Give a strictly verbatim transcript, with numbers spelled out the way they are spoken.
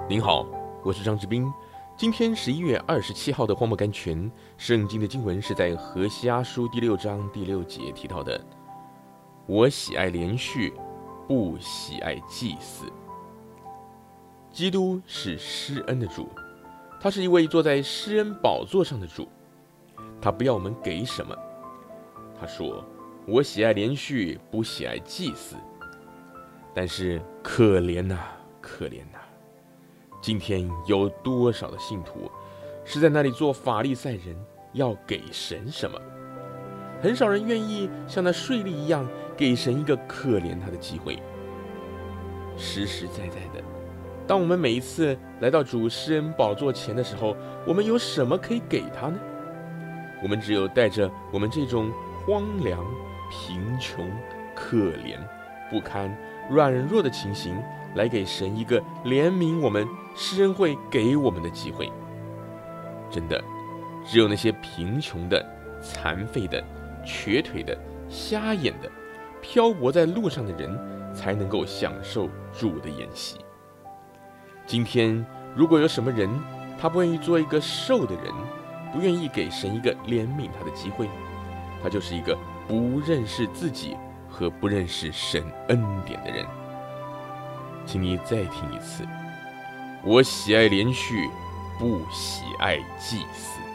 您好，我是张志斌。今天十一月二十七号的荒漠甘泉，圣经的经文是在何西阿书第六章第六节提到的：“我喜爱连续，不喜爱祭祀。”基督是施恩的主，他是一位坐在施恩宝座上的主。他不要我们给什么，他说：“我喜爱连续，不喜爱祭祀。”但是可怜呐、啊，可怜呐、啊！今天有多少的信徒是在那里做法利赛人，要给神什么？很少人愿意像那税吏一样，给神一个可怜他的机会。实实在在的，当我们每一次来到主施恩宝座前的时候，我们有什么可以给他呢？我们只有带着我们这种荒凉、贫穷、可怜、不堪、软弱的情形，来给神一个怜悯我们、施恩会给我们的机会。真的，只有那些贫穷的、残废的、瘸腿的、瞎眼的、漂泊在路上的人，才能够享受主的筵席。今天，如果有什么人，他不愿意做一个受的人，不愿意给神一个怜悯他的机会，他就是一个不认识自己和不认识神恩典的人。请你再听一次：我喜爱连续，不喜爱祭祀。